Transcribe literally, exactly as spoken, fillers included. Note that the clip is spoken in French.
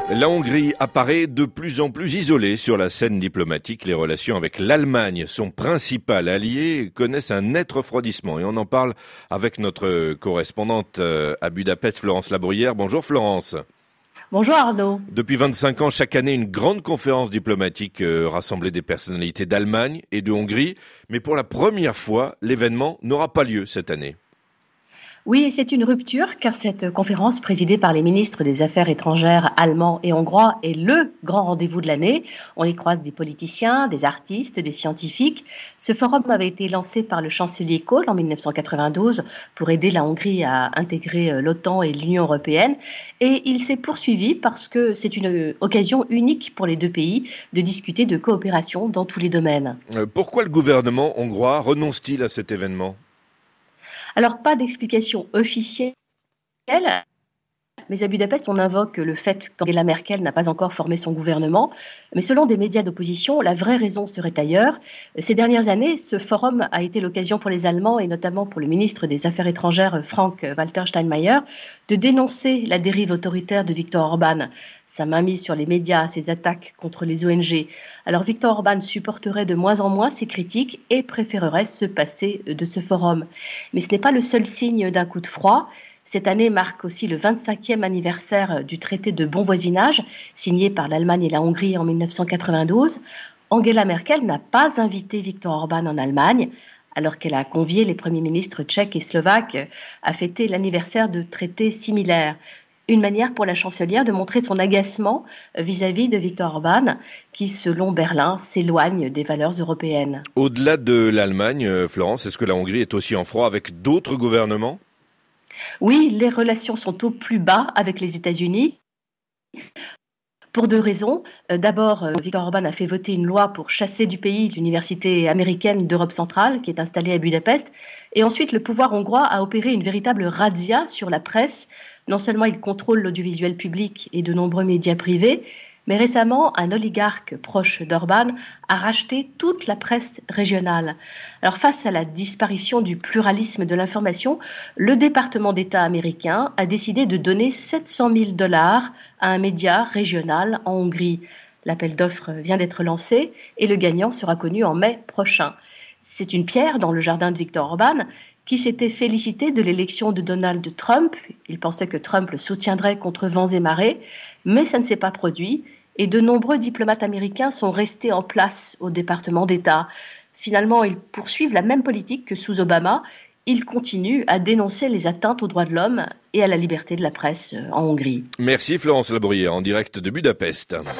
La Hongrie apparaît de plus en plus isolée sur la scène diplomatique. Les relations avec l'Allemagne, son principal allié, connaissent un net refroidissement. Et on en parle avec notre correspondante à Budapest, Florence Labruyère. Bonjour Florence. Bonjour Arnaud. Depuis vingt-cinq ans, chaque année, une grande conférence diplomatique euh, rassemblait des personnalités d'Allemagne et de Hongrie. Mais pour la première fois, l'événement n'aura pas lieu cette année. Oui, et c'est une rupture car cette conférence présidée par les ministres des Affaires étrangères allemands et hongrois est le grand rendez-vous de l'année. On y croise des politiciens, des artistes, des scientifiques. Ce forum avait été lancé par le chancelier Kohl en dix-neuf cent quatre-vingt-douze pour aider la Hongrie à intégrer l'OTAN et l'Union européenne. Et il s'est poursuivi parce que c'est une occasion unique pour les deux pays de discuter de coopération dans tous les domaines. Euh, pourquoi le gouvernement hongrois renonce-t-il à cet événement ? Alors, pas d'explication officielle, mais à Budapest, on invoque le fait qu'Angela Merkel n'a pas encore formé son gouvernement. Mais selon des médias d'opposition, la vraie raison serait ailleurs. Ces dernières années, ce forum a été l'occasion pour les Allemands, et notamment pour le ministre des Affaires étrangères, Frank-Walter Steinmeier, de dénoncer la dérive autoritaire de Viktor Orban, sa mainmise sur les médias, ses attaques contre les O N G. Alors Viktor Orban supporterait de moins en moins ces critiques et préférerait se passer de ce forum. Mais ce n'est pas le seul signe d'un coup de froid. Cette année marque aussi le vingt-cinquième anniversaire du traité de bon voisinage, signé par l'Allemagne et la Hongrie en dix-neuf cent quatre-vingt-douze. Angela Merkel n'a pas invité Viktor Orban en Allemagne, alors qu'elle a convié les premiers ministres tchèques et slovaques à fêter l'anniversaire de traités similaires. Une manière pour la chancelière de montrer son agacement vis-à-vis de Viktor Orban, qui, selon Berlin, s'éloigne des valeurs européennes. Au-delà de l'Allemagne, Florence, est-ce que la Hongrie est aussi en froid avec d'autres gouvernements ? Oui, les relations sont au plus bas avec les États-Unis. Pour deux raisons. D'abord, Viktor Orban a fait voter une loi pour chasser du pays l'université américaine d'Europe centrale qui est installée à Budapest. Et ensuite, le pouvoir hongrois a opéré une véritable razzia sur la presse. Non seulement il contrôle l'audiovisuel public et de nombreux médias privés, mais récemment, un oligarque proche d'Orban a racheté toute la presse régionale. Alors, face à la disparition du pluralisme de l'information, le département d'État américain a décidé de donner sept cent mille dollars à un média régional en Hongrie. L'appel d'offres vient d'être lancé et le gagnant sera connu en mai prochain. C'est une pierre dans le jardin de Viktor Orban, qui s'était félicité de l'élection de Donald Trump. Il pensait que Trump le soutiendrait contre vents et marées, mais ça ne s'est pas produit. Et de nombreux diplomates américains sont restés en place au département d'État. Finalement, ils poursuivent la même politique que sous Obama. Ils continuent à dénoncer les atteintes aux droits de l'homme et à la liberté de la presse en Hongrie. Merci Florence Labruyère, en direct de Budapest.